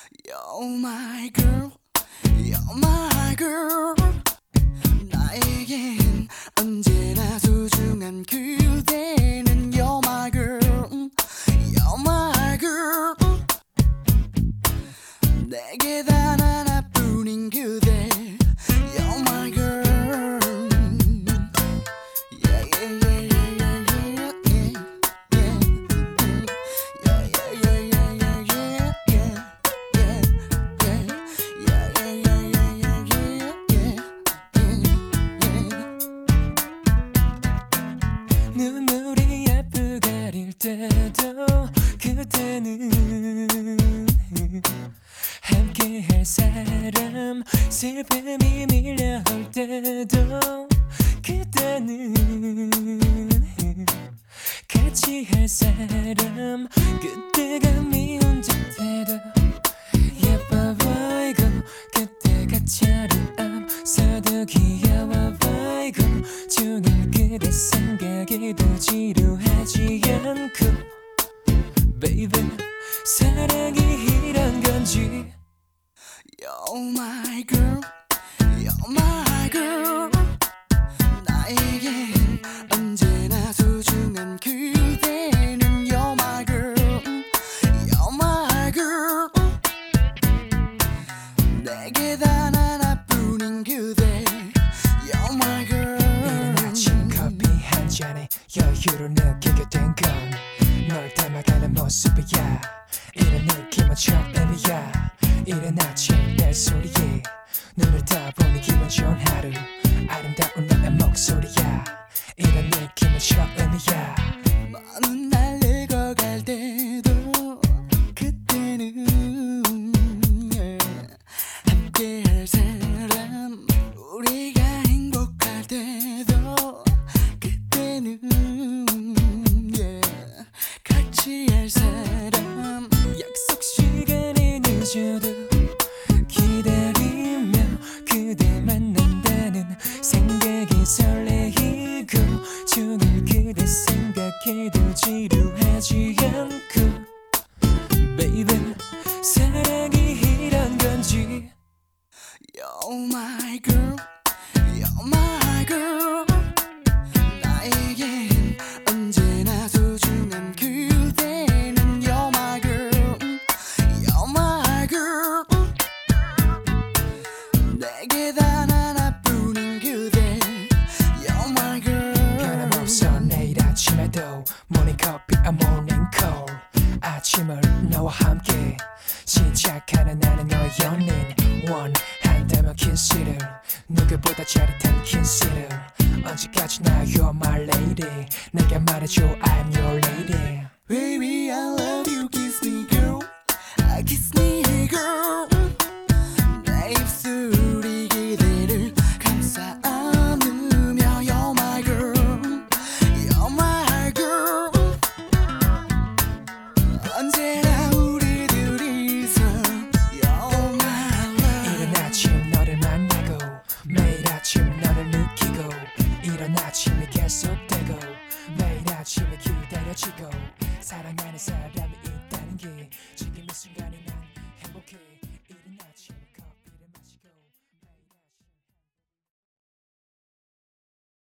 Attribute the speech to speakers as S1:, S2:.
S1: You're my girl, you're my girl. 나에겐 언제나 소중한 그대는 You're my girl, you're my girl. 내게 단 하나뿐인 그대 You're my girl. Yeah, yeah, yeah, yeah, yeah, yeah, yeah, yeah, yeah, yeah, yeah, yeah, yeah, yeah, yeah, yeah, yeah, yeah.
S2: 눈물이 앞을 가릴 때도 그때는 함께할 사람 슬픔이 밀려올 때도 그때는 같이 할 사람 그때가 미운 듯해도 예뻐 보이고 그때가 차려 앞서도 귀여워 보이고 종일 그대 생각에도 지루하지 않고 Baby 사랑이 이런 건지
S1: You're my girl, you're my girl. 나에겐 언제나 소중한 그대는 You're my girl, you're my girl. 내게 단 하나뿐인 그대 You're my girl.
S2: 이른 아침 커피 한 잔에 여유를 느끼게 된 건 널 닮아가는 모습이야. 이런 느낌은 처음이야. 이른 아침 벨소리에 눈을 떠보니 기분 좋은 하루 아름다운 나의 목소리야. 이런 느낌은 처음이야.
S1: 많은 날 늙어갈 때도 그때는 함께할 사람 우리가 행복할 때도 그때는 같이 할 사람
S2: 약속 시간이 늦어도 기다리며 그대 만난다는 생각이 설레이고 종일 그대 생각해도 지루하지 않고 Baby 사랑이 이런 건지
S1: You're my girl, you're my girl. 나에겐 언제나 소중한 그대는 You're my girl, you're my girl. 내게 단 하나뿐인 그대 You're my girl.
S2: 변함없어 내일 아침에도 morning coffee a morning call 아침을 너와 함께 시작하는 나는 너의 연인 원한다면 키스를 누구보다 짜릿한 키스를 언제까지나 You're my lady 내게 말해줘 I'm your lady
S1: Baby I love you kiss me girl, kiss me girl. 내 입술이 그대를 감싸 안으며 You're my girl, you're my girl. 언제나 우리 둘이서 You're my love.
S2: 이른 아침 너를 만나고 매일 아침 너를 느끼고 이런 아침이 계속되고 매일 아침이 기다려지고